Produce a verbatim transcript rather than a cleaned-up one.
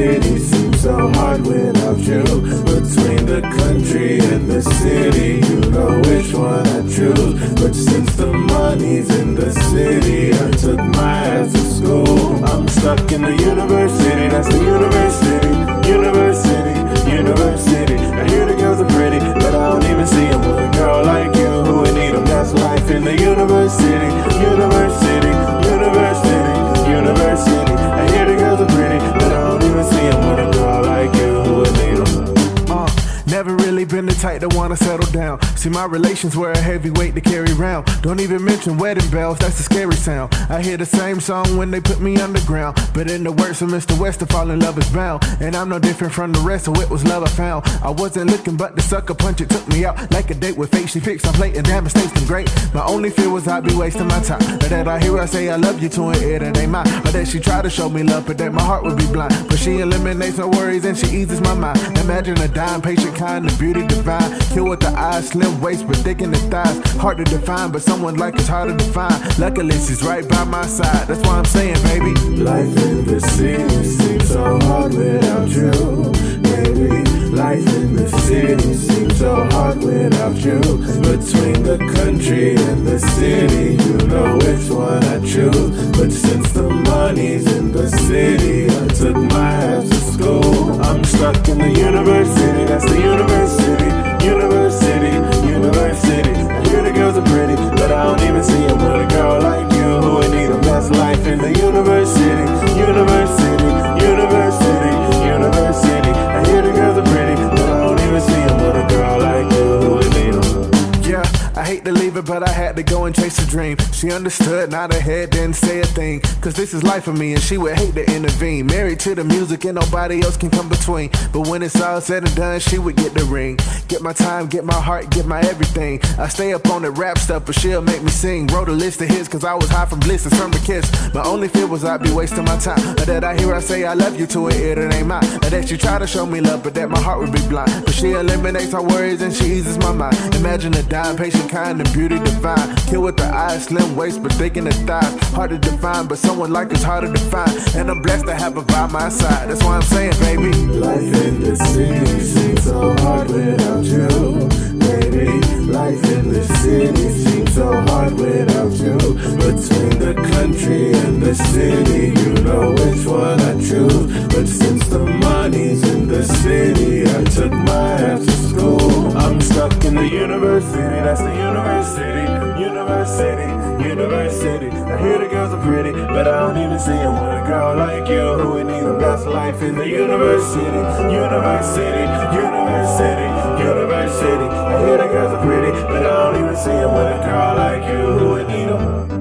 city seems so hard without you. Between the country and the city, you know which one I choose. But since the money's in the city, I took my ass to school. I'm stuck in the university, that's the university, university, university. I hear the girls are pretty, but I don't even see them. With a girl like you, who would need them? That's life in the university, university, university, university. I hear the girls are pretty, but I don't even see them. With a girl like you, who would need them? Uh, never really been the type to wanna settle down. See, my relations were a heavy weight to carry around. Don't even mention wedding bells, that's a scary sound. I hear the same song when they put me underground. But in the words of Mister West, to fall in love is bound. And I'm no different from the rest, so it was love I found. I wasn't looking, but the sucker punch, it took me out. Like a date with fate, she fixed my plate, and damn, mistakes been great. My only fear was I'd be wasting my time. Or that I hear her say I love you to an ear that ain't mine. Or that she tried to show me love, but that my heart would be blind. But she eliminates my worries and she eases my mind. Imagine a dying, patient kind of beauty divine. Kill with the eyes, slim waist, but thick in the thighs. Hard to define, but someone like us hard to define. Luckily, she's right by my side. That's why I'm saying, baby, life in the city seems so hard without you. Baby, life in the city seems so hard without you. Between the country and the city, you know which one I choose. But since the money's in the city, I took my ass to school. I'm stuck in the university, that's the university, university, university. I hear the girls are pretty, but I don't even see them. With a girl like you, who would need them? That's life in the university, university, university, university. I hear the girls are pretty, but I don't even see them. With a girl like you, who would need them? yeah, I hate to leave her, but I had to go and chase a dream. She understood, not her head, didn't say a thing. Cause this is life for me and she would hate to intervene. Married to the music and nobody else can come between. But when it's all said and done, she would get the ring. Get my time, get my heart, get my everything. I stay up on the rap stuff, but she'll make me sing. Wrote a list of hits cause I was high from bliss and from the kiss. My only fear was I'd be wasting my time. Or that I hear her say I love you to an ear that ain't mine. Or that she try to show me love, but that my heart would be blind. But she eliminates her worries and she eases my mind. Imagine a dying, patient kind of beauty divine. Kill with the eyes, slim waist, but thick in the thighs. Hard to define, but someone like us hard to define. And I'm blessed to have her by my side. That's why I'm saying, baby, life in the city seems so hard without you. Baby, life in the city seems so hard without you. Between the country and the city, you know which one I choose. But since the money's in the city, I took my ass to school. I'm stuck in the university, that's the university, university, university. I hear the girls are pretty, but I don't even see them. With a girl like you, who would need them? That's life in the university, university, university, university. I hear the girls are pretty, but I don't even see them. With a girl like you, who would need them?